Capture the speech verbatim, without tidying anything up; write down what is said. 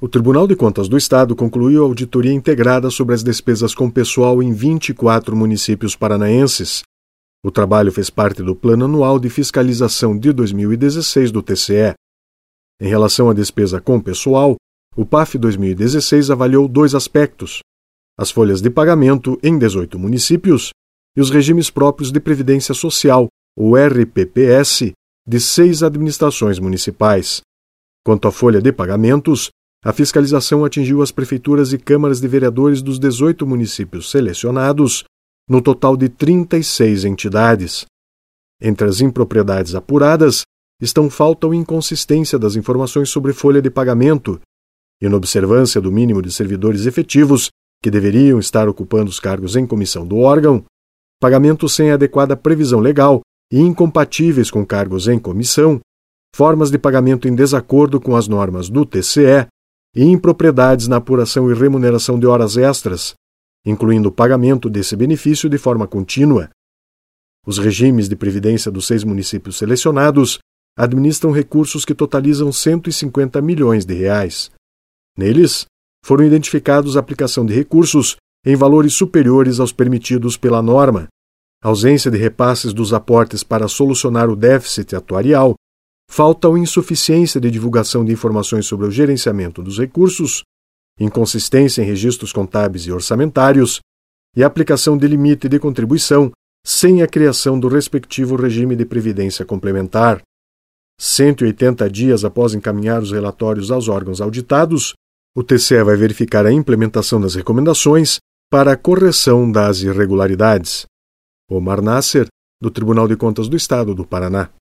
O Tribunal de Contas do Estado concluiu a auditoria integrada sobre as despesas com pessoal em vinte e quatro municípios paranaenses. O trabalho fez parte do Plano Anual de Fiscalização de dois mil e dezesseis do T C E. Em relação à despesa com pessoal, o P A F dois mil e dezesseis avaliou dois aspectos: as folhas de pagamento em dezoito municípios e os regimes próprios de previdência social, o R P P S, de seis administrações municipais. Quanto à folha de pagamentos, a fiscalização atingiu as prefeituras e câmaras de vereadores dos dezoito municípios selecionados, no total de trinta e seis entidades. Entre as impropriedades apuradas estão falta ou inconsistência das informações sobre folha de pagamento, inobservância do mínimo de servidores efetivos que deveriam estar ocupando os cargos em comissão do órgão, pagamentos sem adequada previsão legal e incompatíveis com cargos em comissão, formas de pagamento em desacordo com as normas do T C E e impropriedades na apuração e remuneração de horas extras, incluindo o pagamento desse benefício de forma contínua. Os regimes de previdência dos seis municípios selecionados administram recursos que totalizam cento e cinquenta milhões de reais. Neles, foram identificados a aplicação de recursos em valores superiores aos permitidos pela norma, ausência de repasses dos aportes para solucionar o déficit atuarial, falta ou insuficiência de divulgação de informações sobre o gerenciamento dos recursos, inconsistência em registros contábeis e orçamentários e aplicação de limite de contribuição sem a criação do respectivo regime de previdência complementar. cento e oitenta dias após encaminhar os relatórios aos órgãos auditados, o T C E vai verificar a implementação das recomendações para a correção das irregularidades. Omar Nasser, do Tribunal de Contas do Estado do Paraná.